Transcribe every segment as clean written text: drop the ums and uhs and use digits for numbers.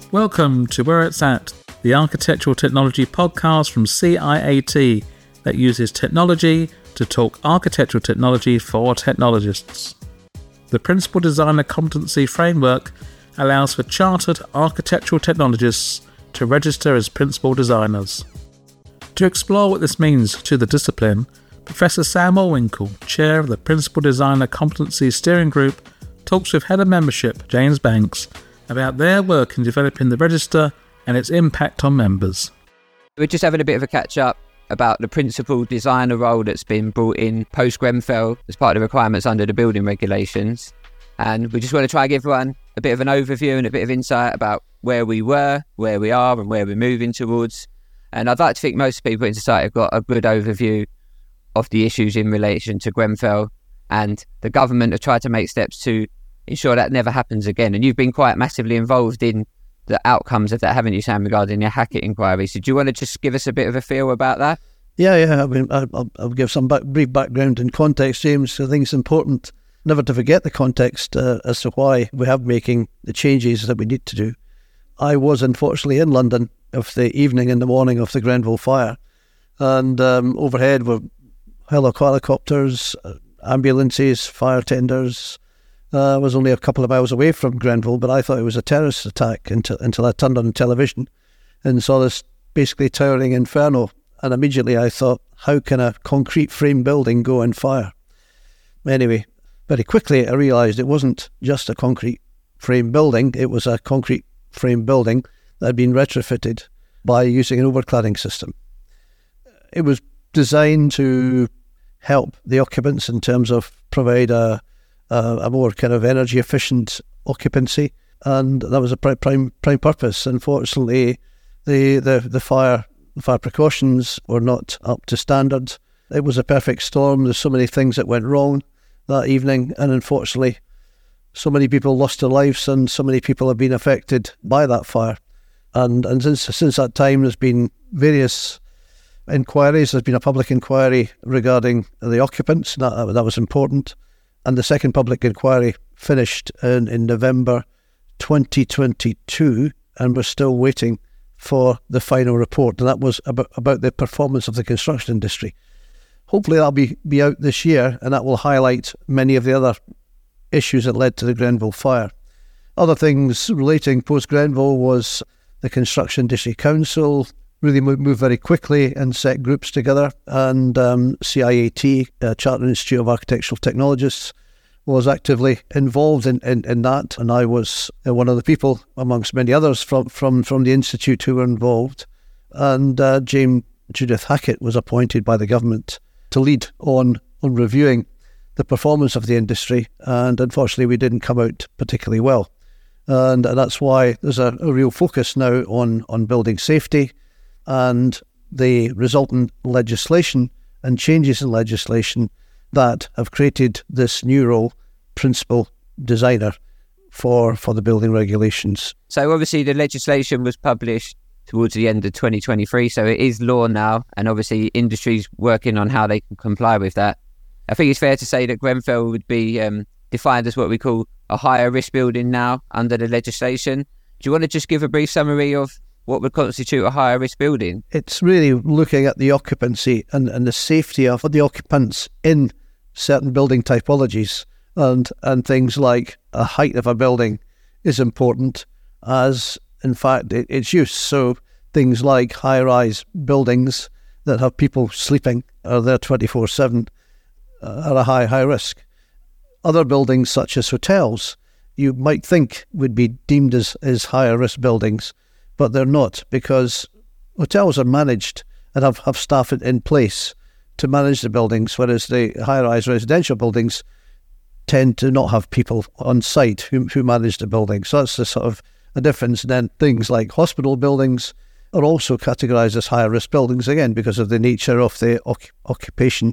Welcome to Where It's At, the architectural technology podcast from CIAT that uses technology to talk architectural technology for technologists. The Principal Designer Competency Framework allows for chartered architectural technologists to register as principal designers. To explore what this means to the discipline, Professor Sam Allwinkle, Chair of the Principal Designer Competency Steering Group, talks with Head of Membership James Banks about their work in developing the register and its impact on members. We're just having a bit of a catch-up about the principal designer role that's been brought in post-Grenfell as part of the requirements under the building regulations. And we just want to try and give everyone a bit of an overview and a bit of insight about where we were, where we are and where we're moving towards. And I'd like to think most people in society have got a good overview of the issues in relation to Grenfell, and the government have tried to make steps to ensure that never happens again. And you've been quite massively involved in the outcomes of that, haven't you, Sam, regarding your Hackett inquiry? So do you want to just give us a bit of a feel about that? Yeah. I mean, I'll give some brief background and context, James. I think it's important never to forget the context as to why we have making the changes that we need to do. I was unfortunately in London of the evening and the morning of the Grenfell fire, and overhead were helicopters, ambulances, fire tenders. I was only a couple of hours away from Grenfell, but I thought it was a terrorist attack until I turned on television and saw this basically towering inferno. And immediately I thought, how can a concrete frame building go on fire? Anyway, very quickly I realised it wasn't just a concrete frame building, it was a concrete frame building that had been retrofitted by using an overcladding system. It was designed to help the occupants in terms of provide a more kind of energy efficient occupancy, and that was a prime purpose. Unfortunately, the fire precautions were not up to standard. It was a perfect storm. There's so many things that went wrong that evening, and unfortunately so many people lost their lives and so many people have been affected by that fire. And since that time there's been various inquiries. There's been a public inquiry regarding the occupants. That was important. And the second public inquiry finished in November 2022, and we're still waiting for the final report. And that was about the performance of the construction industry. Hopefully that'll be out this year, and that will highlight many of the other issues that led to the Grenfell fire. Other things relating post-Grenfell was the Construction Industry Council really moved very quickly and set groups together, and CIAT, Chartered Institute of Architectural Technologists, was actively involved in that, and I was one of the people amongst many others from the Institute who were involved. And Judith Hackett was appointed by the government to lead on reviewing the performance of the industry, and unfortunately we didn't come out particularly well. And that's why there's a real focus now on building safety, and the resultant legislation and changes in legislation that have created this new role, principal designer, for the building regulations. So obviously the legislation was published towards the end of 2023, so it is law now, and obviously industry's working on how they can comply with that. I think it's fair to say that Grenfell would be defined as what we call a higher risk building now under the legislation. Do you want to just give a brief summary of what would constitute a higher risk building? It's really looking at the occupancy and the safety of the occupants in certain building typologies, and things like a height of a building is important as, in fact, its use. So things like high-rise buildings that have people sleeping are there 24/7 are a high risk. Other buildings such as hotels you might think would be deemed as higher risk buildings, but they're not, because hotels are managed and have staff in place to manage the buildings, whereas the high-rise residential buildings tend to not have people on site who manage the building. So that's the sort of a difference. And then things like hospital buildings are also categorised as higher risk buildings, again, because of the nature of the occupation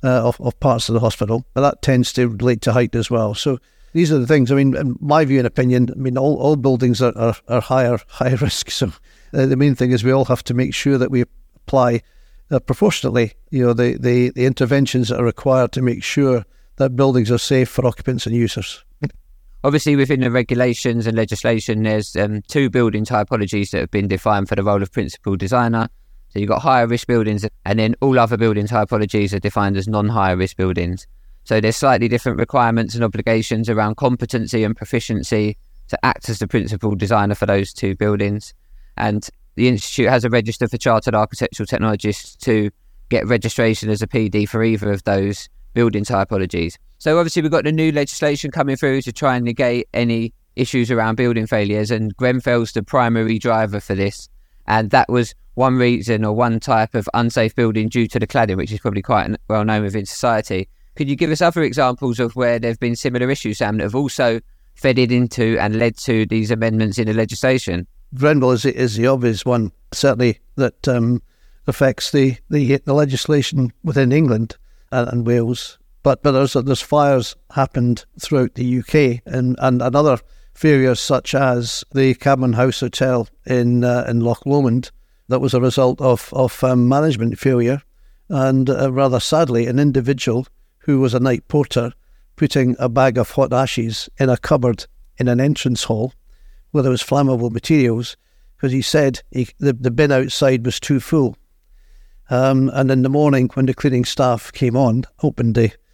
of parts of the hospital. But that tends to relate to height as well. So these are the things. I mean, in my view and opinion, I mean, all buildings are high risk. So the main thing is we all have to make sure that we apply proportionately, the interventions that are required to make sure that buildings are safe for occupants and users. obviously within the regulations and legislation, there's 2 building typologies that have been defined for the role of principal designer. So you've got higher risk buildings, and then all other building typologies are defined as non-higher risk buildings. So there's slightly different requirements and obligations around competency and proficiency to act as the principal designer for those 2 buildings. And the Institute has a register for chartered architectural technologists to get registration as a PD for either of those building typologies. So obviously we've got the new legislation coming through to try and negate any issues around building failures, and Grenfell's the primary driver for this. And that was one reason or one type of unsafe building due to the cladding, which is probably quite well known within society. Could you give us other examples of where there have been similar issues, Sam, that have also fed into and led to these amendments in the legislation? Grenfell is the obvious one, certainly, that affects the legislation within England and Wales. But there's fires happened throughout the UK and other failures, such as the Cameron House Hotel in Loch Lomond. That was a result of management failure, and rather sadly, an individual who was a night porter putting a bag of hot ashes in a cupboard in an entrance hall where there was flammable materials, because he said the bin outside was too full. And in the morning, when the cleaning staff came on, opened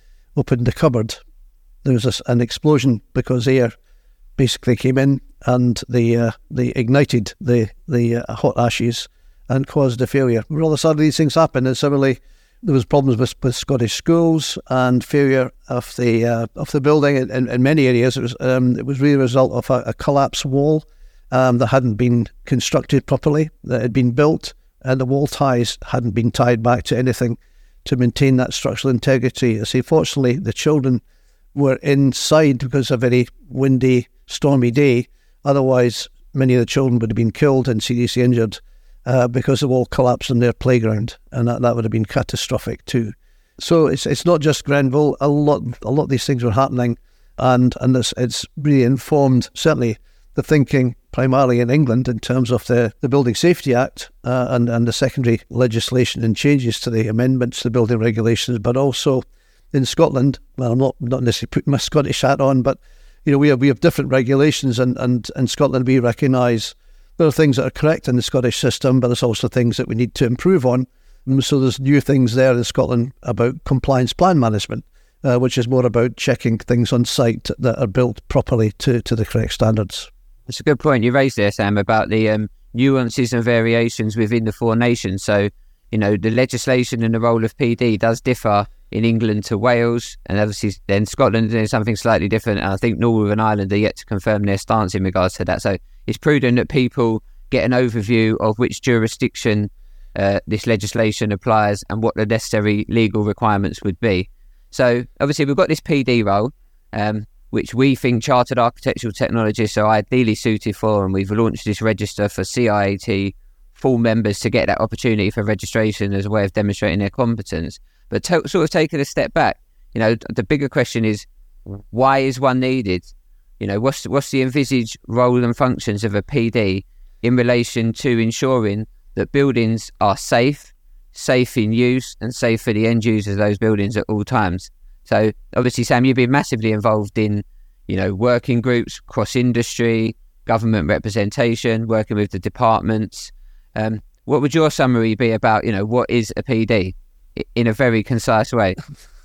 the cupboard, there was an explosion because air basically came in and they ignited the hot ashes and caused a failure. Rather sadly, these things happen, and similarly, there was problems with Scottish schools and failure of the building in many areas. It was really a result of a collapsed wall that hadn't been constructed properly, that had been built, and the wall ties hadn't been tied back to anything to maintain that structural integrity. I say, fortunately, the children were inside because of a very windy, stormy day. Otherwise, many of the children would have been killed and seriously injured because the wall collapsed on their playground, and that would have been catastrophic too. So it's not just Grenfell. A lot of these things were happening, and it's really informed certainly the thinking primarily in England in terms of the Building Safety Act and the secondary legislation and changes to the amendments to the building regulations, but also in Scotland. Well, I'm not necessarily putting my Scottish hat on, but we have different regulations, and in Scotland we recognise there are things that are correct in the Scottish system, but there's also things that we need to improve on. And so there's new things there in Scotland about compliance plan management, which is more about checking things on site that are built properly to the correct standards. That's a good point you raised there, Sam, about the nuances and variations within the 4 nations. So, the legislation and the role of PD does differ in England to Wales, and obviously then Scotland is something slightly different. And I think Northern Ireland are yet to confirm their stance in regards to that. So it's prudent that people get an overview of which jurisdiction this legislation applies and what the necessary legal requirements would be. So obviously we've got this PD role, which we think chartered architectural technologists are ideally suited for, and we've launched this register for CIAT full members to get that opportunity for registration as a way of demonstrating their competence. But sort of taking a step back, the bigger question is, why is one needed? What's the envisaged role and functions of a PD in relation to ensuring that buildings are safe in use, and safe for the end users of those buildings at all times? So obviously, Sam, you've been massively involved in, working groups, cross-industry, government representation, working with the departments. What would your summary be about, what is a PD in a very concise way?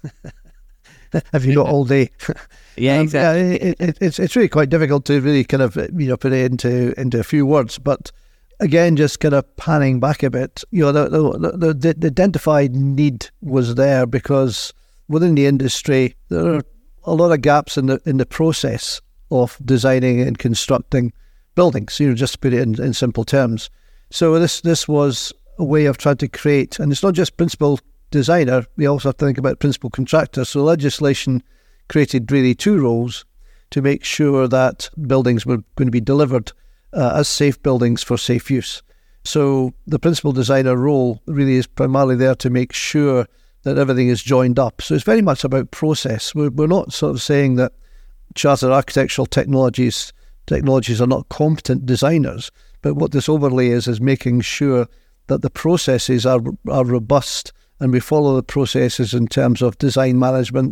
Have you got all day? Yeah, exactly. It's really quite difficult to really kind of put it into a few words. But again, just kind of panning back a bit, the identified need was there because within the industry there are a lot of gaps in the process of designing and constructing buildings. Just to put it in simple terms. So this was a way of trying to create, and it's not just principal designer, we also have to think about principal contractor. So legislation created really 2 roles to make sure that buildings were going to be delivered as safe buildings for safe use. So the principal designer role really is primarily there to make sure that everything is joined up. So it's very much about process. We're not sort of saying that chartered architectural technologies are not competent designers, but what this overlay is making sure that the processes are robust, and we follow the processes in terms of design management,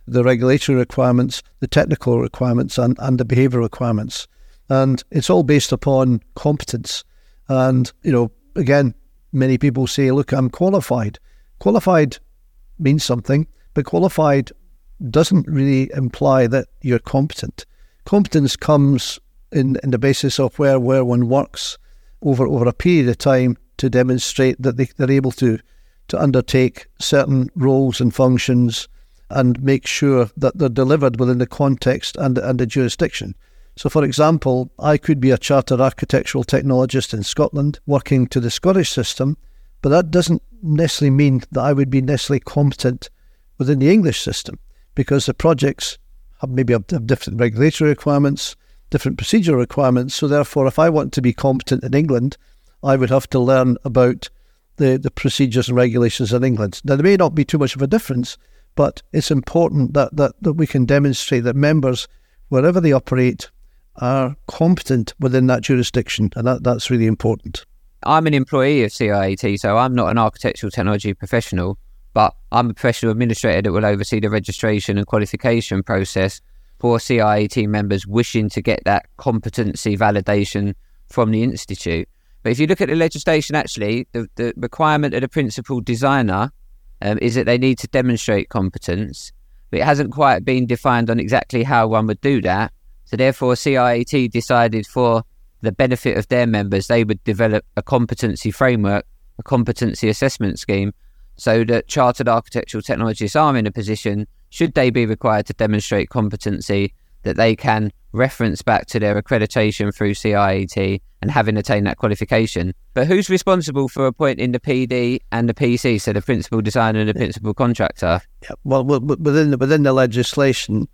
the regulatory requirements, the technical requirements, and the behaviour requirements. And it's all based upon competence. And, again, many people say, look, I'm qualified. Qualified means something, but qualified doesn't really imply that you're competent. Competence comes in the basis of where one works over a period of time to demonstrate that they're able to undertake certain roles and functions and make sure that they're delivered within the context and the jurisdiction. So, for example, I could be a chartered architectural technologist in Scotland working to the Scottish system, but that doesn't necessarily mean that I would be necessarily competent within the English system, because the projects have different regulatory requirements, different procedural requirements. So therefore, if I want to be competent in England, I would have to learn about the procedures and regulations in England. Now, there may not be too much of a difference, but it's important that we can demonstrate that members, wherever they operate, are competent within that jurisdiction, and that's really important. I'm an employee of CIAT, so I'm not an architectural technology professional, but I'm a professional administrator that will oversee the registration and qualification process for CIAT members wishing to get that competency validation from the Institute. But if you look at the legislation, actually, the requirement of the principal designer is that they need to demonstrate competence, but it hasn't quite been defined on exactly how one would do that. So therefore, CIAT decided for the benefit of their members, they would develop a competency framework, a competency assessment scheme, so that chartered architectural technologists are in a position, should they be required to demonstrate competency, that they can reference back to their accreditation through CIAT and having attained that qualification. But who's responsible for appointing the PD and the PC, so the principal designer and the principal contractor? Yeah, well, within the legislation,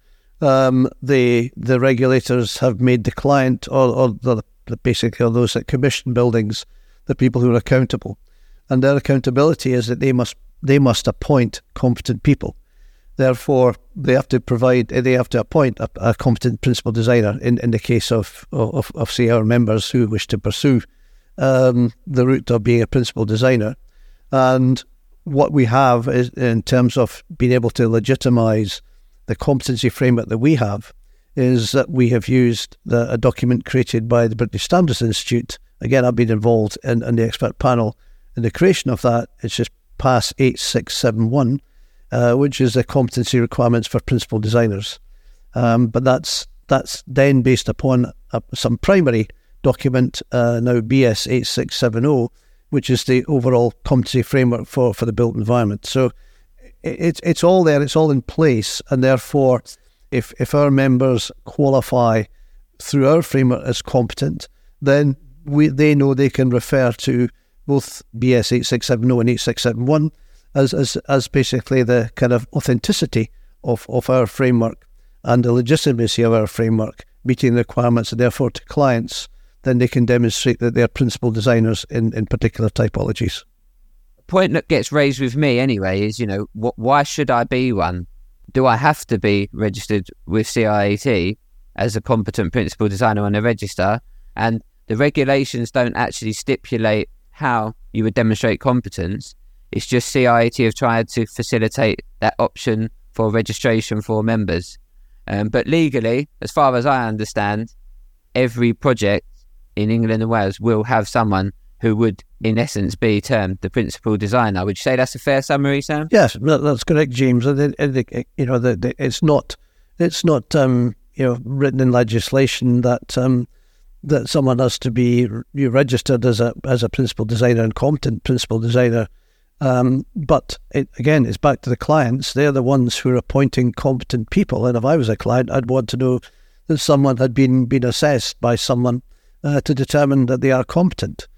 the regulators have made the client or basically those that commission buildings the people who are accountable, and their accountability is that they must appoint competent people. Therefore, they have to appoint a competent principal designer in the case of say, our members who wish to pursue the route of being a principal designer. And what we have is, in terms of being able to legitimise the competency framework that we have, is that we have used a document created by the British Standards Institute. Again, I've been involved in the expert panel in the creation of that. It's just PAS 8671, which is the competency requirements for principal designers. But that's then based upon some primary document, now BS 8670, which is the overall competency framework for the built environment. So it's all there, it's all in place, and therefore, if our members qualify through our framework as competent, then they know they can refer to both BS 8670 and 8671 as basically the kind of authenticity of our framework and the legitimacy of our framework meeting the requirements, and therefore to clients, then they can demonstrate that they're principal designers in particular typologies. The point that gets raised with me anyway is, why should I be one? Do I have to be registered with CIAT as a competent principal designer on the register? And the regulations don't actually stipulate how you would demonstrate competence. It's just CIAT have tried to facilitate that option for registration for members. But legally, as far as I understand, every project in England and Wales will have someone who would, in essence, be termed the principal designer. Would you say that's a fair summary, Sam? Yes, that's correct, James. It's not written in legislation that someone has to be registered as a principal designer and competent principal designer. But it's back to the clients. They're the ones who are appointing competent people. And if I was a client, I'd want to know that someone had been assessed by someone to determine that they are competent.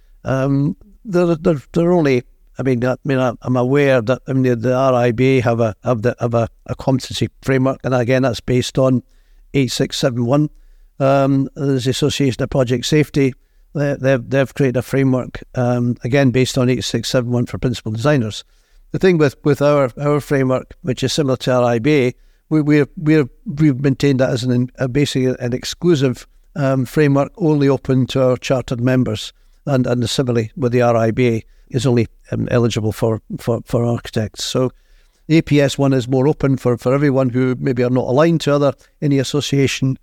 They're only. I'm aware that the RIBA have a competency framework, and again that's based on 8671. There's the Association of Project Safety. They've created a framework again based on 8671 for principal designers. The thing with our framework, which is similar to RIBA, we've maintained that as basically an exclusive framework only open to our chartered members. And similarly with the RIBA is only eligible for architects. So The APS one is more open for everyone who maybe are not aligned to any association.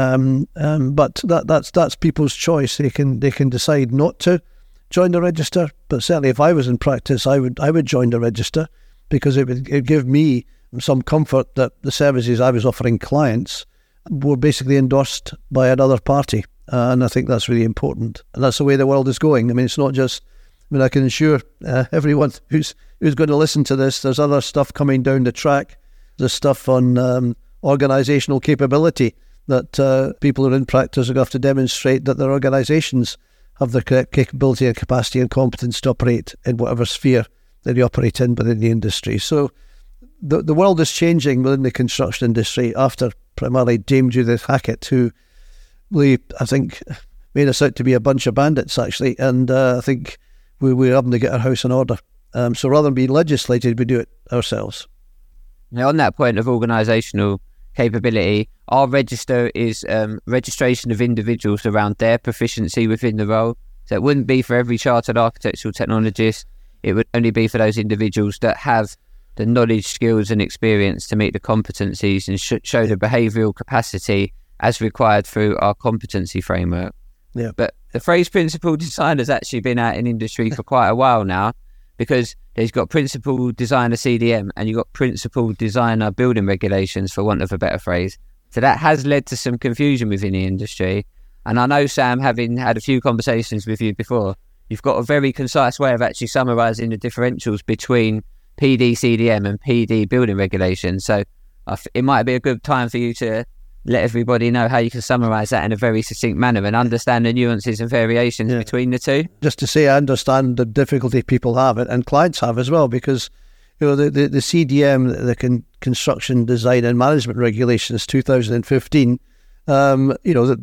But that's people's choice. They can decide not to join the register. But certainly, if I was in practice, I would join the register, because it would give me some comfort that the services I was offering clients were basically endorsed by another party. And I think that's really important. And that's the way the world is going. I mean, it's not just. I mean, I can assure everyone who's going to listen to this, there's other stuff coming down the track. There's stuff on organisational capability that people who are in practice are going to have to demonstrate that their organisations have the correct capability and capacity and competence to operate in whatever sphere that they operate in within the industry. So the world is changing within the construction industry after primarily James Judith Hackett, who really, I think, made us out to be a bunch of bandits, actually. And I think we're having to get our house in order. So rather than being legislated, we do it ourselves. Now, on that point of organisational capability, our register is registration of individuals around their proficiency within the role. So it wouldn't be for every chartered architectural technologist. It would only be for those individuals that have the knowledge, skills and experience to meet the competencies and show the behavioural capacity as required through our competency framework. Yeah. But the phrase principal designer has actually been out in industry for quite a while now, because there's got principal designer CDM and you've got principal designer building regulations, for want of a better phrase. So that has led to some confusion within the industry. And I know, Sam, having had a few conversations with you before, you've got a very concise way of actually summarising the differentials between PD CDM and PD building regulations. So it might be a good time for you to let everybody know how you can summarise that in a very succinct manner and understand the nuances and variations between the two. Just to say, I understand the difficulty people have and clients have as well, because the CDM, the Construction Design and Management Regulations 2015, the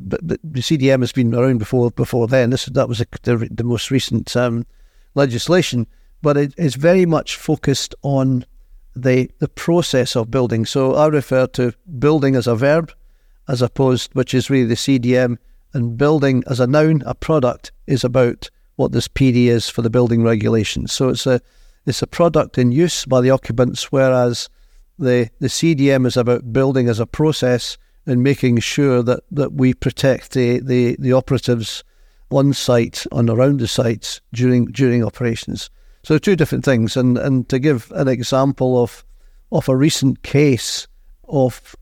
CDM has been around before then. That was the most recent legislation, but it's very much focused on the process of building. So I refer to building as a verb, as opposed, which is really the CDM, and building as a noun, a product, is about what this PD is for the building regulations. So it's a product in use by the occupants, whereas the CDM is about building as a process and making sure that we protect the operatives on site and around the sites during operations. So two different things. And to give an example of a recent case of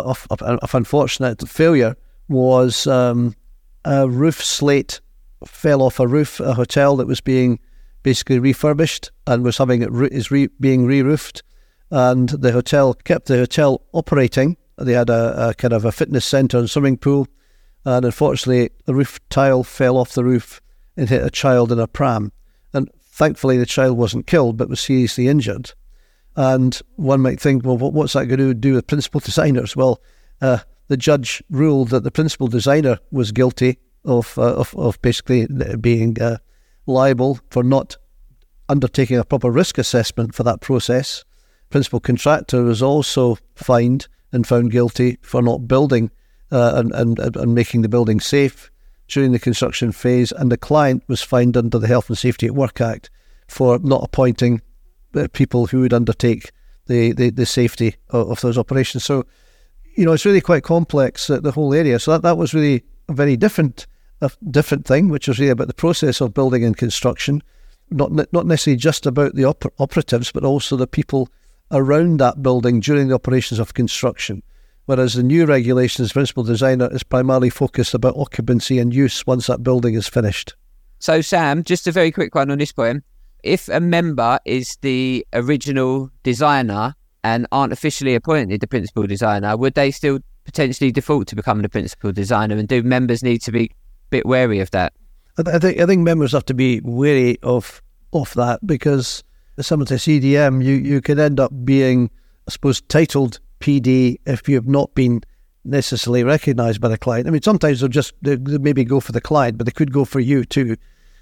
unfortunate failure was a roof slate fell off a roof, a hotel that was being basically refurbished and was being re-roofed, and the hotel kept the hotel operating. They had a kind of a fitness centre and swimming pool, and unfortunately the roof tile fell off the roof and hit a child in a pram, and thankfully the child wasn't killed but was seriously injured. And one might think, well, what's that going to do with principal designers? Well, the judge ruled that the principal designer was guilty of basically being liable for not undertaking a proper risk assessment for that process. Principal contractor was also fined and found guilty for not building and making the building safe during the construction phase, and the client was fined under the Health and Safety at Work Act for not appointing people who would undertake the safety of those operations. So, it's really quite complex, the whole area. So that was really a very different thing, which was really about the process of building and construction, not necessarily just about the operatives, but also the people around that building during the operations of construction. Whereas the new regulations, principal designer, is primarily focused about occupancy and use once that building is finished. So, Sam, just a very quick one on this point. If a member is the original designer and aren't officially appointed the principal designer, would they still potentially default to becoming the principal designer? And do members need to be a bit wary of that? I think members have to be wary of that, because similar to CDM, you could end up being, I suppose, titled PD if you have not been necessarily recognised by the client. I mean, sometimes they maybe go for the client, but they could go for you too.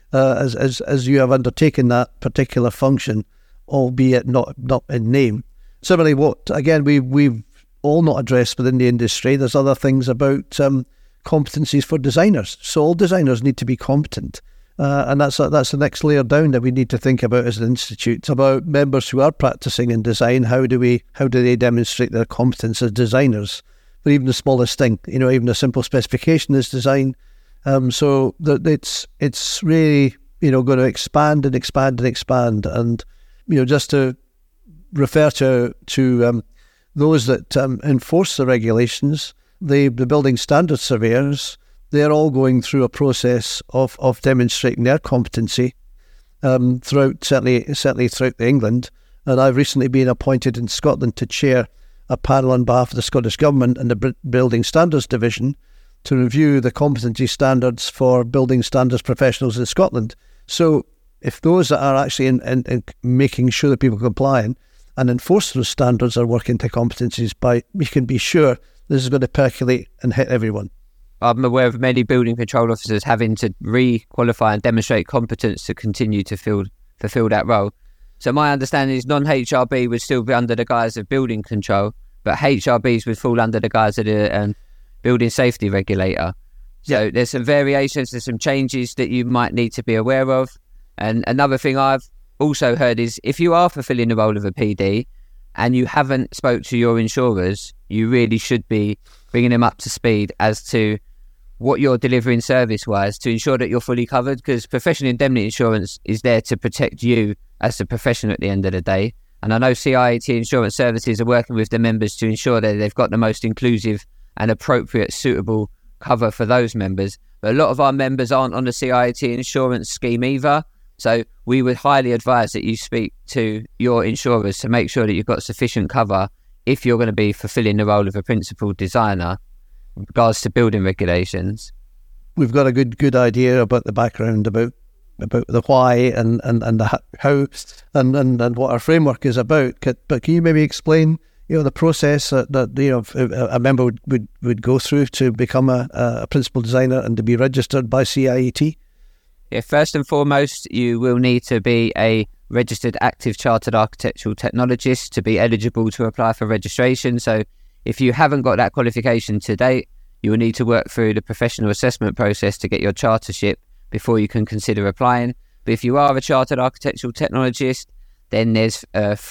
As you have undertaken that particular function, albeit not in name. Similarly, we've all not addressed within the industry, there's other things about competencies for designers. So all designers need to be competent, And that's the next layer down that we need to think about as an institute. It's about members who are practicing in design. How do they demonstrate their competence as designers? But even the smallest thing, even a simple specification is design. So it's really going to expand and expand and expand. And just to refer to those that enforce the regulations, the building standards surveyors, they're all going through a process of demonstrating their competency throughout England. And I've recently been appointed in Scotland to chair a panel on behalf of the Scottish Government and the Building Standards Division to review the competency standards for building standards professionals in Scotland. So if those that are actually in making sure that people are complying and enforce those standards are working to competencies, we can be sure this is going to percolate and hit everyone. I'm aware of many building control officers having to re-qualify and demonstrate competence to continue to fulfill that role. So my understanding is non-HRB would still be under the guise of building control, but HRBs would fall under the guise of the building safety regulator. So There's some variations, there's some changes that you might need to be aware of. And another thing I've also heard is if you are fulfilling the role of a PD and you haven't spoke to your insurers, you really should be bringing them up to speed as to what you're delivering service-wise to ensure that you're fully covered, because professional indemnity insurance is there to protect you as a professional at the end of the day. And I know CIAT Insurance Services are working with the members to ensure that they've got the most inclusive and appropriate, suitable cover for those members. But a lot of our members aren't on the CIAT insurance scheme either. So we would highly advise that you speak to your insurers to make sure that you've got sufficient cover if you're going to be fulfilling the role of a principal designer in regards to building regulations. We've got a good idea about the background, about the why and the how and what our framework is about. But can you maybe explain the process that a member would go through to become a principal designer and to be registered by CIAT? Yeah, first and foremost, you will need to be a registered active chartered architectural technologist to be eligible to apply for registration. So if you haven't got that qualification to date, you will need to work through the professional assessment process to get your chartership before you can consider applying. But if you are a chartered architectural technologist, then there's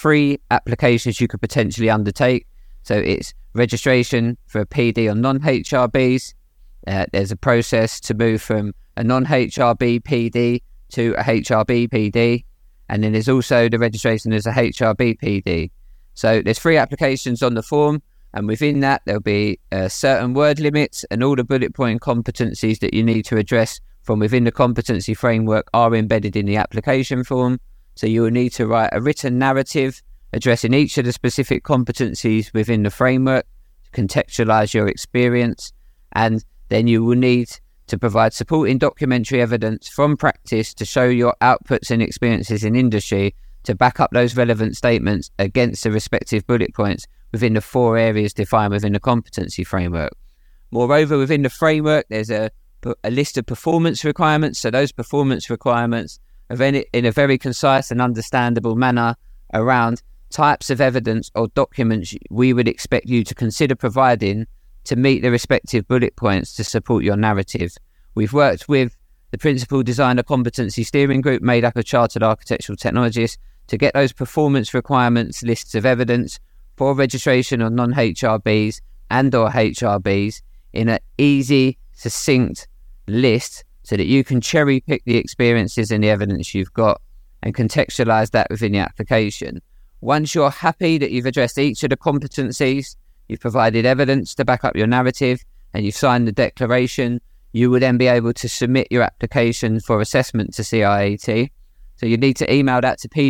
3 applications you could potentially undertake. So it's registration for a PD on non-HRBs. There's a process to move from a non-HRB PD to a HRB PD. And then there's also the registration as a HRB PD. So there's 3 applications on the form. And within that, there'll be certain word limits, and all the bullet point competencies that you need to address from within the competency framework are embedded in the application form. So you will need to write a written narrative addressing each of the specific competencies within the framework to contextualise your experience. And then you will need to provide supporting documentary evidence from practice to show your outputs and experiences in industry to back up those relevant statements against the respective bullet points within the 4 areas defined within the competency framework. Moreover, within the framework, there's a list of performance requirements. So those performance requirements are in a very concise and understandable manner around types of evidence or documents we would expect you to consider providing to meet the respective bullet points to support your narrative. We've worked with the Principal Designer Competency Steering Group made up of chartered architectural technologists to get those performance requirements lists of evidence for registration on non-HRBs and or HRBs in an easy, succinct list so that you can cherry pick the experiences and the evidence you've got and contextualise that within the application. Once you're happy that you've addressed each of the competencies, you've provided evidence to back up your narrative, and you've signed the declaration, you will then be able to submit your application for assessment to CIAT. So you need to email that to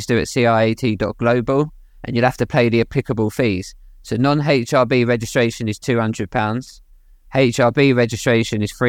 pdregister@ciat.global, and you'll have to pay the applicable fees. So non-HRB registration is £200, HRB registration is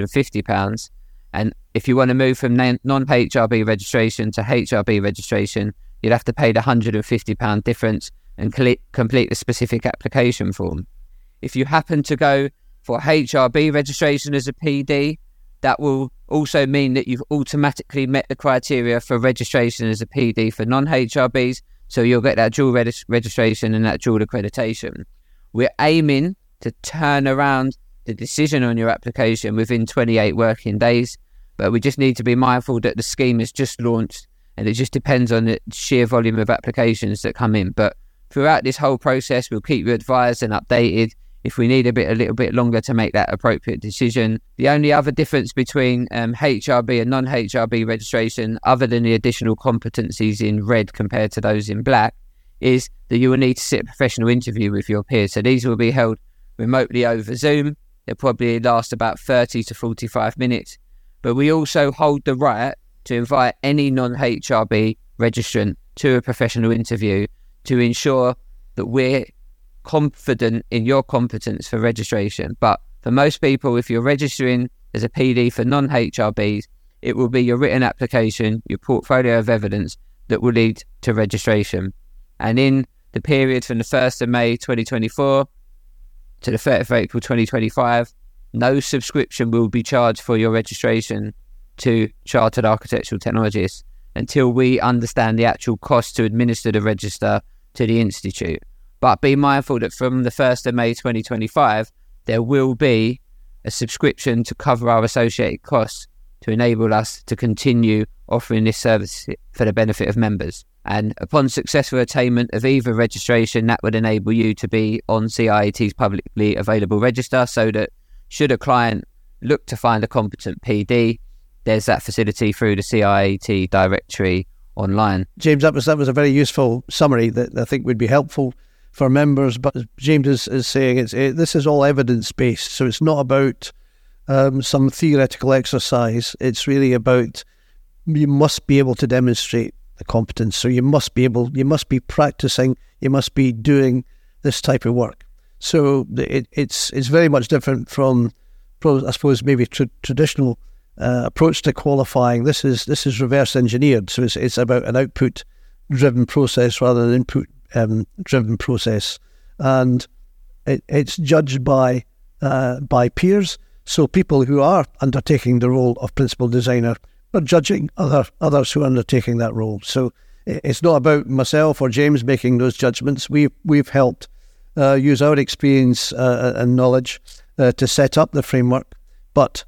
£350, and if you want to move from non-HRB registration to HRB registration, you'll have to pay the £150 difference and complete the specific application form. If you happen to go for HRB registration as a PD, that will also mean that you've automatically met the criteria for registration as a PD for non-HRBs, so you'll get that dual registration and that dual accreditation. We're aiming to turn around the decision on your application within 28 working days, But we just need to be mindful that the scheme is just launched and it just depends on the sheer volume of applications that come in. But throughout this whole process, we'll keep you advised and updated if we need a little bit longer to make that appropriate decision. The only other difference between HRB and non-HRB registration, other than the additional competencies in red compared to those in black, is that you will need to sit a professional interview with your peers. So these will be held remotely over Zoom. They'll probably last about 30 to 45 minutes. But we also hold the right to invite any non-HRB registrant to a professional interview to ensure that we're confident in your competence for registration. But for most people, if you're registering as a PD for non-HRBs, it will be your written application, your portfolio of evidence that will lead to registration. And in the period from the 1st of May 2024 to the 30th of April 2025, no subscription will be charged for your registration to Chartered Architectural Technologists until we understand the actual cost to administer the register to the Institute. But be mindful that from the 1st of May 2025, there will be a subscription to cover our associated costs to enable us to continue offering this service for the benefit of members. And upon successful attainment of either registration, that would enable you to be on CIET's publicly available register, so that should a client look to find a competent PD, there's that facility through the CIET directory online. James, that was a very useful summary that I think would be helpful for members. But as James is saying, this is all evidence-based, so it's not about some theoretical exercise. It's really about, you must be able to demonstrate the competence. So you must be practicing, you must be doing this type of work. So it's very much different from, I suppose, maybe traditional approach to qualifying. This is reverse engineered. So it's about an output driven process rather than an input driven process, and it's judged by peers. So people who are undertaking the role of principal designer are judging others who are undertaking that role. So it's not about myself or James making those judgments. We've helped use our experience and knowledge to set up the framework, but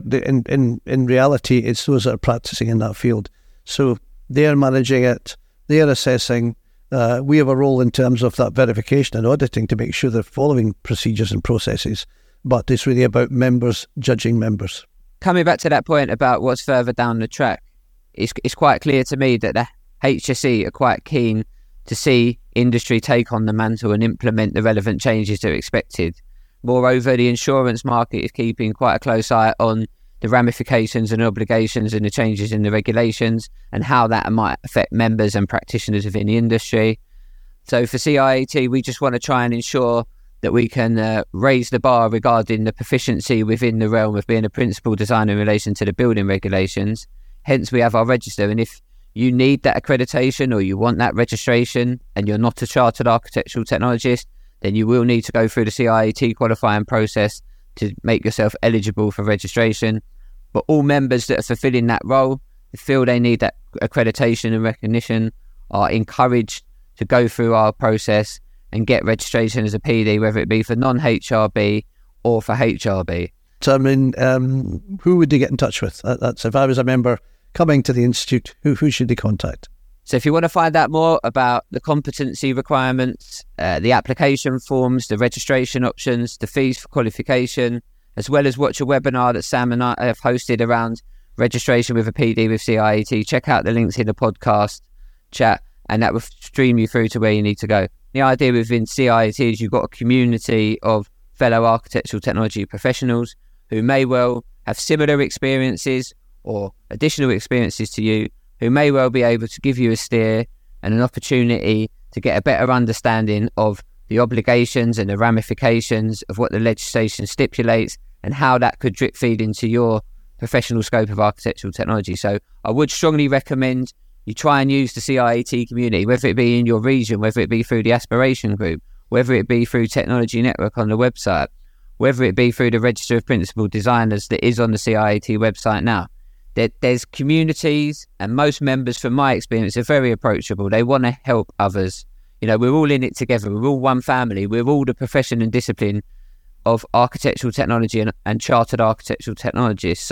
in reality, it's those that are practicing in that field. So they're managing it, they're assessing. We have a role in terms of that verification and auditing to make sure they're following procedures and processes, but it's really about members judging members. Coming back to that point about what's further down the track, it's quite clear to me that the HSE are quite keen to see industry take on the mantle and implement the relevant changes that are expected. Moreover, the insurance market is keeping quite a close eye on the ramifications and obligations and the changes in the regulations and how that might affect members and practitioners within the industry. So for CIET, we just want to try and ensure that we can raise the bar regarding the proficiency within the realm of being a principal designer in relation to the building regulations. Hence, we have our register. And if you need that accreditation or you want that registration and you're not a chartered architectural technologist, then you will need to go through the CIET qualifying process to make yourself eligible for registration. But all members that are fulfilling that role, feel they need that accreditation and recognition, are encouraged to go through our process and get registration as a PD, whether it be for non-HRB or for HRB. So, I mean, who would they get in touch with? That's, if I was a member coming to the Institute, who should they contact? So if you want to find out more about the competency requirements, the application forms, the registration options, the fees for qualification, as well as watch a webinar that Sam and I have hosted around registration with a PD with CIET, check out the links in the podcast chat, and that will stream you through to where you need to go. The idea within CIET is you've got a community of fellow architectural technology professionals who may well have similar experiences or additional experiences to you, who may well be able to give you a steer and an opportunity to get a better understanding of the obligations and the ramifications of what the legislation stipulates and how that could drip feed into your professional scope of architectural technology. So I would strongly recommend you try and use the CIET community, whether it be in your region, whether it be through the Aspiration Group, whether it be through Technology Network on the website, whether it be through the Register of Principal Designers that is on the CIET website now. There's communities, and most members, from my experience, are very approachable. They want to help others. You know, we're all in it together. We're all one family. We're all the profession and discipline of architectural technology and chartered architectural technologists. So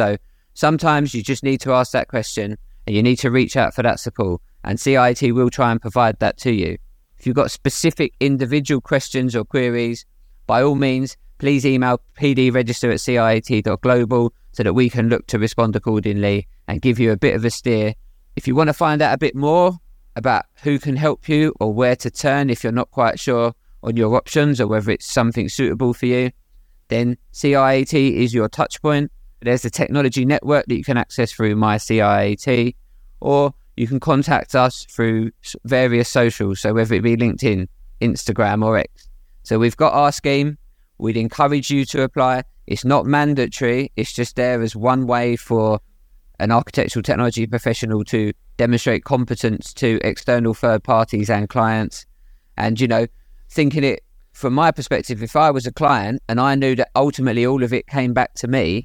sometimes you just need to ask that question and you need to reach out for that support, and CIET will try and provide that to you. If you've got specific individual questions or queries, by all means, please email pdregister@ciet.global so that we can look to respond accordingly and give you a bit of a steer. If you want to find out a bit more about who can help you or where to turn if you're not quite sure on your options or whether it's something suitable for you, then CIET is your touch point. There's a technology network that you can access through My CIET, or you can contact us through various socials, so whether it be LinkedIn, Instagram or X. So we've got our scheme. We'd encourage you to apply. It's not mandatory. It's just there as one way for an architectural technology professional to demonstrate competence to external third parties and clients. And, thinking it from my perspective, if I was a client and I knew that ultimately all of it came back to me,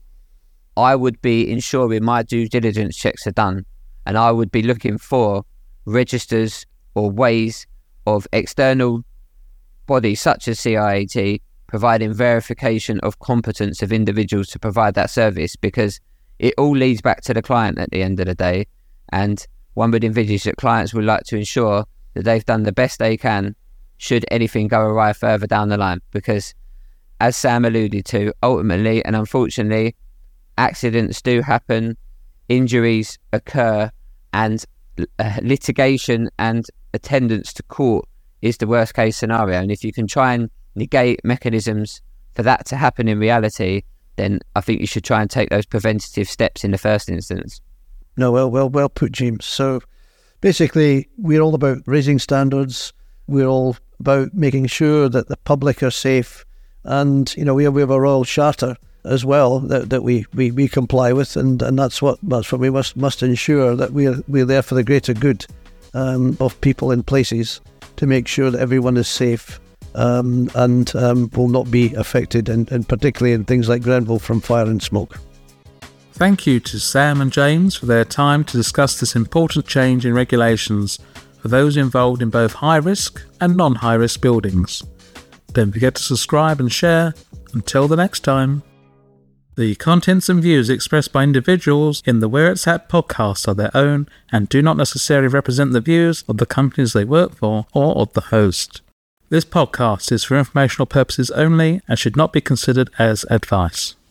I would be ensuring my due diligence checks are done. And I would be looking for registers or ways of external bodies such as CIET providing verification of competence of individuals to provide that service, because it all leads back to the client at the end of the day. And one would envisage that clients would like to ensure that they've done the best they can should anything go awry further down the line. Because as Sam alluded to, ultimately and unfortunately, accidents do happen, injuries occur, and litigation and attendance to court is the worst case scenario. And if you can try and negate mechanisms for that to happen in reality, then I think you should try and take those preventative steps in the first instance. No, well put, James. So basically, we're all about raising standards. We're all about making sure that the public are safe. And, we have a Royal Charter as well that we comply with. And that's what we must ensure, that we're there for the greater good of people and places, to make sure that everyone is safe and will not be affected, and particularly in things like Grenville, from fire and smoke. Thank you to Sam and James for their time to discuss this important change in regulations for those involved in both high-risk and non-high-risk buildings. Don't forget to subscribe and share. Until the next time. The contents and views expressed by individuals in the Where It's At podcast are their own and do not necessarily represent the views of the companies they work for or of the host. This podcast is for informational purposes only and should not be considered as advice.